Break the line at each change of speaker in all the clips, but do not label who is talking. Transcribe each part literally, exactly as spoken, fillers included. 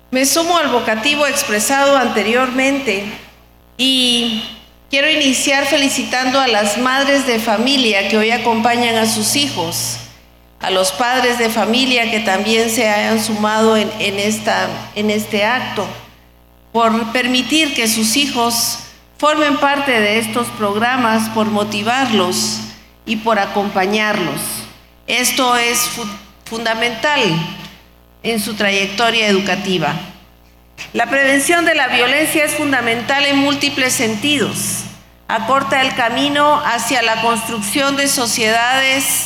Me sumo al vocativo expresado anteriormente y quiero iniciar felicitando a las madres de familia que hoy acompañan a sus hijos, a los padres de familia que también se hayan sumado en, en, esta, en este acto, por permitir que sus hijos formen parte de estos programas, por motivarlos y por acompañarlos. Esto es fu- fundamental en su trayectoria educativa. La prevención de la violencia es fundamental en múltiples sentidos. Acorta el camino hacia la construcción de sociedades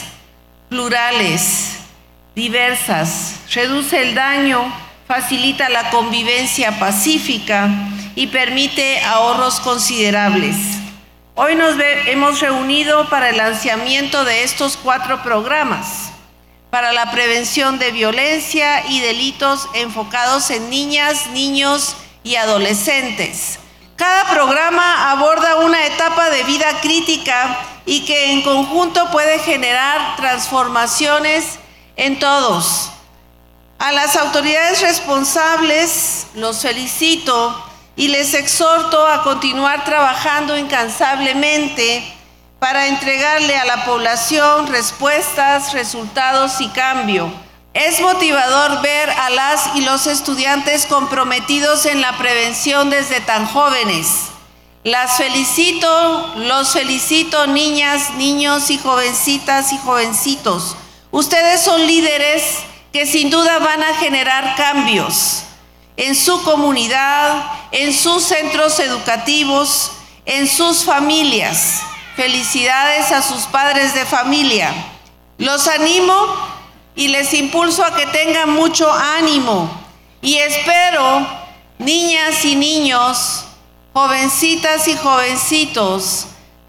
plurales, diversas, reduce el daño, facilita la convivencia pacífica y permite ahorros considerables. Hoy nos ve, hemos reunido para el lanzamiento de estos cuatro programas para la prevención de violencia y delitos enfocados en niñas, niños y adolescentes. Cada programa aborda una etapa de vida crítica y que en conjunto puede generar transformaciones en todos. A las autoridades responsables los felicito y les exhorto a continuar trabajando incansablemente para entregarle a la población respuestas, resultados y cambio. Es motivador ver a las y los estudiantes comprometidos en la prevención desde tan jóvenes. Las felicito, los felicito, niñas, niños y jovencitas y jovencitos. Ustedes son líderes que sin duda van a generar cambios en su comunidad, en sus centros educativos, en sus familias. Felicidades a sus padres de familia. Los animo y les impulso a que tengan mucho ánimo y espero, niñas y niños, jovencitas y jovencitos,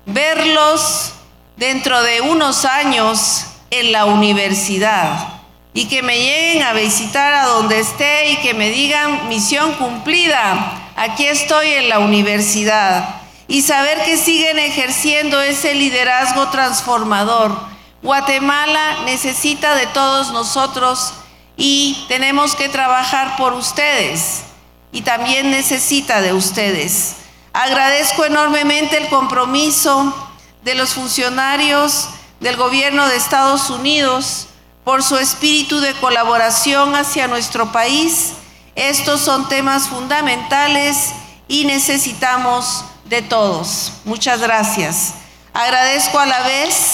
verlos dentro de unos años en la universidad y que me lleguen a visitar a donde esté y que me digan misión cumplida, aquí estoy en la universidad, y saber que siguen ejerciendo ese liderazgo transformador. Guatemala necesita de todos nosotros y tenemos que trabajar por ustedes y también necesita de ustedes. Agradezco enormemente el compromiso de los funcionarios del gobierno de Estados Unidos por su espíritu de colaboración hacia nuestro país. Estos son temas fundamentales y necesitamos de todos. Muchas gracias. Agradezco a la vez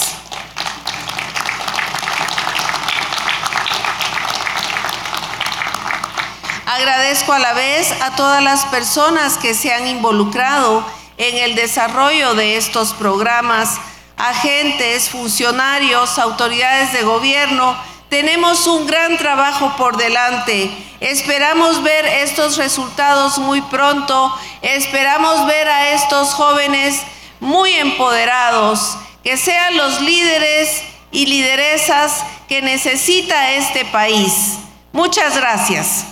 Agradezco a la vez a todas las personas que se han involucrado en el desarrollo de estos programas, agentes, funcionarios, autoridades de gobierno. Tenemos un gran trabajo por delante. Esperamos ver estos resultados muy pronto. Esperamos ver a estos jóvenes muy empoderados, que sean los líderes y lideresas que necesita este país. Muchas gracias.